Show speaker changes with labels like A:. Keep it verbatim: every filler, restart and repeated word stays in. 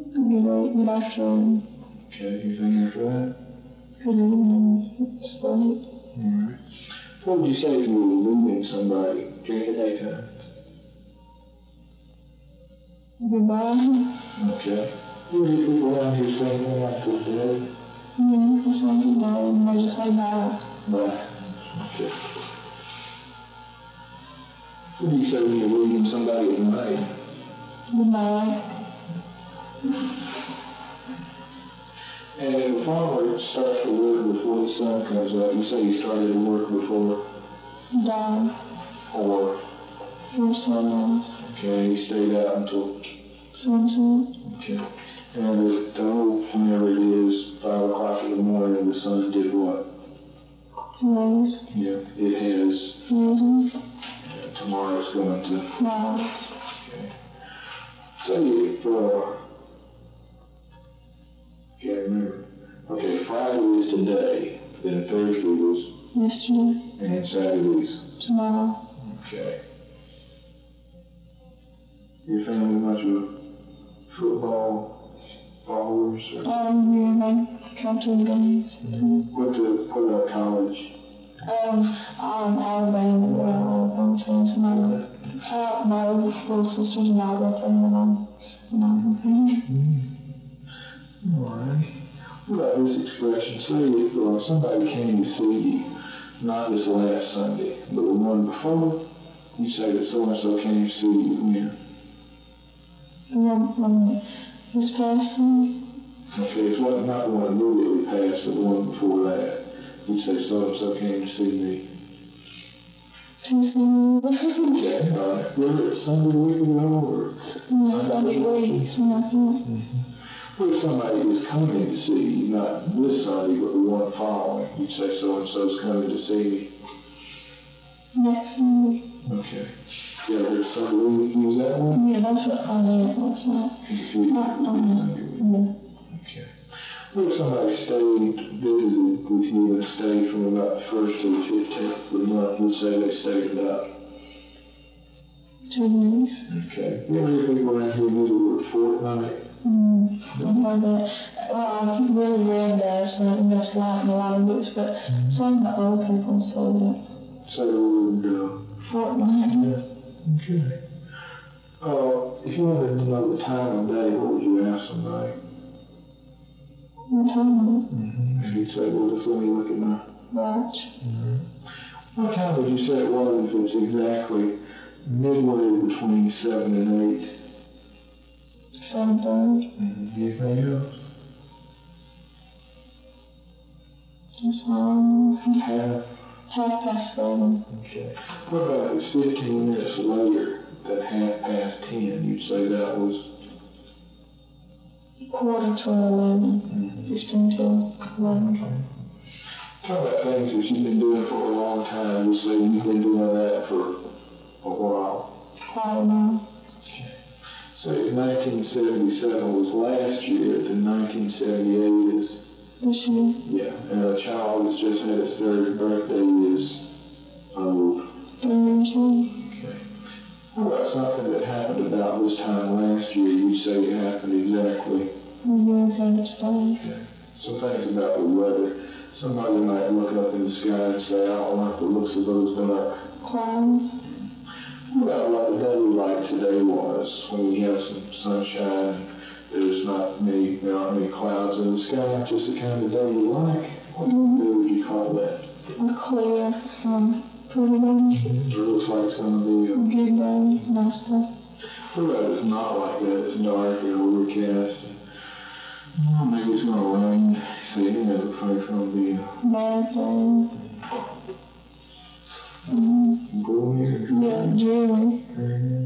A: Good, good afternoon.
B: Okay, anything after that?
A: Good evening. Sleep.
B: Alright. What would you say if you were leaving somebody during the daytime?
A: Goodbye.
B: Okay. Do you people around here say anything like good day?
A: Yeah, that's all you know. And I just say bye.
B: Bye. Okay. What do you say when you're leaving somebody at night?
A: Goodbye.
B: And if a farmer starts to work before the sun comes up, you say he started to work before,
A: Die.
B: or,
A: Or sunrise.
B: okay, he stayed out until,
A: Sunset.
B: okay. And if the whole, whenever it is, five o'clock in the morning, the sun did what?
A: Rose.
B: Yeah, it has,
A: Risen.
B: uh, tomorrow's going to,
A: Rise.
B: okay. Say if, uh, can't remember. Okay, Friday is today, then Thursday was,
A: Yesterday.
B: and Saturday's.
A: Tomorrow.
B: Okay. Your family much of football followers? Or
A: Um, yeah, my counting games.
B: what, to, what about college?
A: Um, I'm Alabama, we're Alabama fans, and I'm, uh, my little sister's an Alabama fan, and I'm an Alabama fan.
B: Alright. What about this expression? Say if uh, somebody came to see you, not this last Sunday, but the one before, you say that so-and-so came to see you when?
A: And then, um, this person,
B: Okay, it's one, not the one immediately passed, but the one before that. You say so-and-so came to see me.
A: Tuesday,
B: Okay, alright. Whether it's Sunday week ago or
A: Sunday week, something like that.
B: What if somebody is coming to see you, not this Sunday, but the one following? You'd say so-and-so's coming to see me.
A: Next Sunday.
B: Okay. You ever heard Sunday week use that one?
A: Yeah, that's what I mean, that's right.
B: If you
A: Not, um,
B: Sunday week.
A: yeah.
B: Okay. What if somebody stayed, visited with you and stayed from about the first to the fifteenth of the month? You'd say they stayed about.
A: Two weeks.
B: Okay. You ever hear people around here use the word fortnight?
A: Mm, I've heard that. Well, I've really read that, so that's like in a lot of books, but some of the old people say that.
B: Say the word, uh,
A: Fortnight.
B: okay. Uh, if you wanted to know the time of day, what would you ask somebody?
A: What time is it?
B: Mm-hmm. And he'd say, well, just let me look at my
A: Watch.
B: Mm-hmm. What time would you say it was if it's exactly midway between seven and eight?
A: Seven thirty.
B: Mm-hmm. Anything else?
A: It's um
B: Half.
A: half past seven.
B: Okay. What about if it's fifteen minutes later than half past ten? You'd say that was?
A: Quarter to eleven.
B: Mm-hmm.
A: Fifteen to eleven.
B: Okay. Talk about things that you've been doing for a long time. You say you've been doing that for a while.
A: Quite a while.
B: Okay. Say if nineteen seventy-seven was last year, then nineteen seventy-eight is?
A: This year.
B: Yeah. And a child that's just had its third birthday is old.
A: Three years old.
B: Okay. What about something that happened about this time last year? You say it happened exactly.
A: A year ago today.
B: Okay. Some things about the weather. Somebody might look up in the sky and say, I don't like the looks of those dark
A: Clouds.
B: What about what the day like today was, when we have some sunshine, there's not many, there aren't many clouds in the sky, just the kind of day you like? What
A: Mm-hmm.
B: day would you call that?
A: A clear, um, pretty day.
B: It looks like it's going to be a...
A: Good day. Nice day.
B: What about it's not like that, it's dark and overcast, and well, maybe it's going to rain. See, it looks like it's going to be a...
A: Bad day. Mm-hmm.
B: Gloomy or
A: Yeah, dreary.
B: dreary.